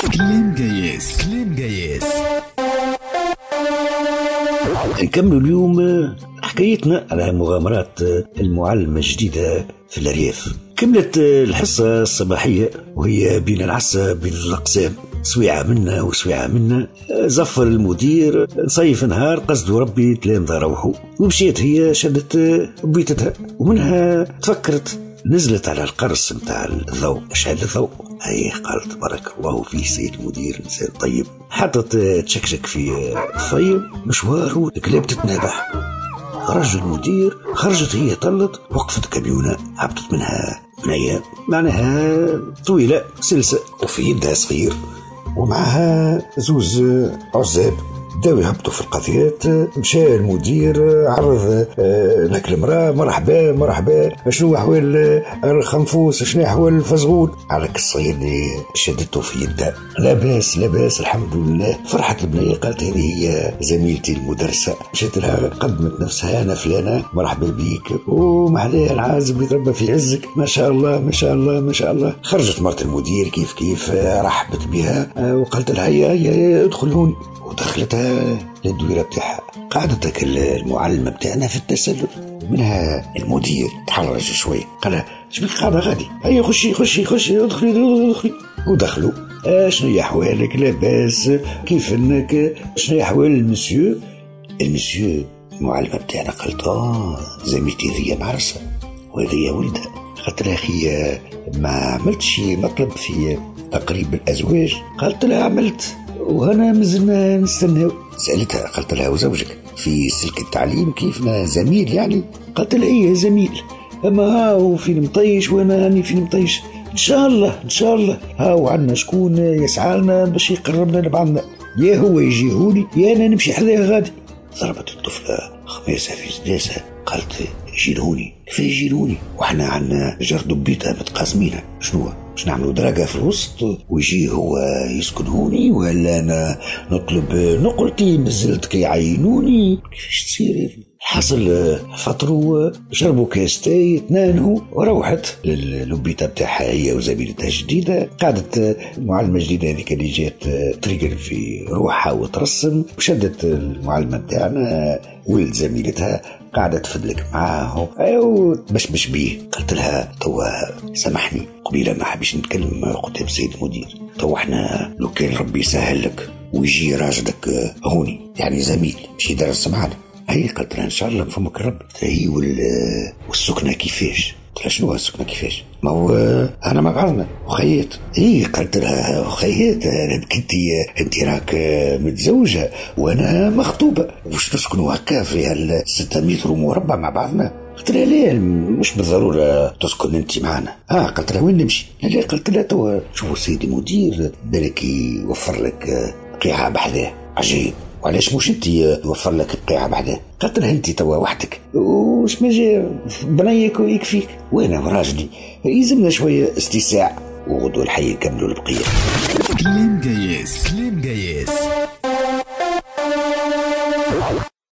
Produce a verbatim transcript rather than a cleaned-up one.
كلام جايز كلام جايز. نكمل اليوم حكايتنا على مغامرات المعلمة الجديدة في الأرياف. كملت الحصة الصباحية وهي بين العسى بين الأقسام، سويعة منا وسويعة منا. زفر المدير صيف نهار قصدوا ربي تلامذة روحوا، ومشيت هي شدت بيتتها ومنها تفكرت، نزلت على القرص متاع الضوء، شعل الضوء. هي قالت بارك الله في سيد المدير إنسان طيب. حطت تشكشك في الفيل مشوار وكلاب تتنابح. خرج المدير، خرجت هي طلت، وقفت كابيونة هبطت منها بنية معناها طويلة سلسة وفي يدها صغير ومعها زوز عزاب. بداو يهبطوا في القضيات. مشى المدير عرض لك المرأة، مرحبا مرحبا، شنو أحوال الخنفوس، شنو أحوال الفزغون. عليك الصغير اللي شدته في يدها، لا باس لا باس الحمد لله. فرحت البنية، قالت هذه هي زميلتي المدرسة. مشيت لها قدمت نفسها، أنا فلانة مرحبا بيك ومحلاها العازب يتربى في عزك، ما شاء الله ما شاء الله ما شاء الله. خرجت مرت المدير كيف كيف رحبت بها وقالت لها هيا هيا ادخلوني، ودخلتها للدويرة بتاعها. قعدتك المعلمة بتاعنا في التسلل، منها المدير تحرج شوي، قال شبيك قاعدة غادي، هيا خشي خشي خشي ادخلي ادخلي. ودخلوا. آه شنو احوالك؟ لاباس، كيف انك؟ شنو احوال المسيو؟ المسيو المعلمة بتاعنا قالت اه زميلتي ذي معرسة وهذه ولدها. قالت لها اخي ما عملتش مطلب في تقريب الازواج؟ قالت لها عملت وهنا مازلنا نستناو. سألتها قالت لها وزوجك في سلك التعليم كيفنا زميل يعني؟ قالت لها ايه زميل، اما هاو في المطيش وانا هاني في المطيش، ان شاء الله ان شاء الله. هاو عنا شكون يسعى لنا باش يقربنا لبعضنا، يا هو يجيهوني يا انا نمشي حذاه غادي. ضربت الطفلة خميسة في سداسة، قالت يجيلوني كيف يجيلوني وحنا عنا جرد بيتها متقاسمينها، شنو باش نعملوا درجة في الوسط ويجي هو يسكن هوني ولا أنا نطلب نقلتي نزلت يعينوني؟ كيفاش تصير؟ حصل فطروا شربوا كاستي تنانهوا وروحت للبيتها بتاعها هي وزميلتها الجديدة. قعدت المعلمة الجديدة هذيك اللي جات تريقل في روحها وترسم، وشدت المعلمة بتاعنا ولد زميلتها قاعدة تفدلك معاه وتبشبش بيه. قلت لها توا سامحني قبيلة ما حبيش نتكلم قدام سيد المدير، توا احنا لو كان ربي يسهل لك ويجي راجلك هوني يعني زميل مش يدرس معنا. هي قلت لها ان شاء الله بفمك الرب. هي والسكنة كيفاش؟ قلت لها شنو السكنة كيفاش؟ ما هو انا مع بعضنا وخيت. هي قلت لها خيت انت انت راك متزوجة وانا مخطوبة، وش نسكنوا هكا في هالستة متر مربع مع بعضنا؟ قلت لها ليه مش بالضرورة تسكن انت معنا. اه قلت لها وين نمشي؟ لا قلت لها توا شوفوا سيدي المدير بالك يوفر لك قيعة بحذاه عجيب، وعلاش مش انت يوفر لك القيعة بعدها؟ قلت لها انت توا وحدك وش ما جا بنيك ويكفيك، وانا وراجلي يلزمنا شوية استساع، وغدوا الحي يكملوا البقية. كلام جايز كلام جايز.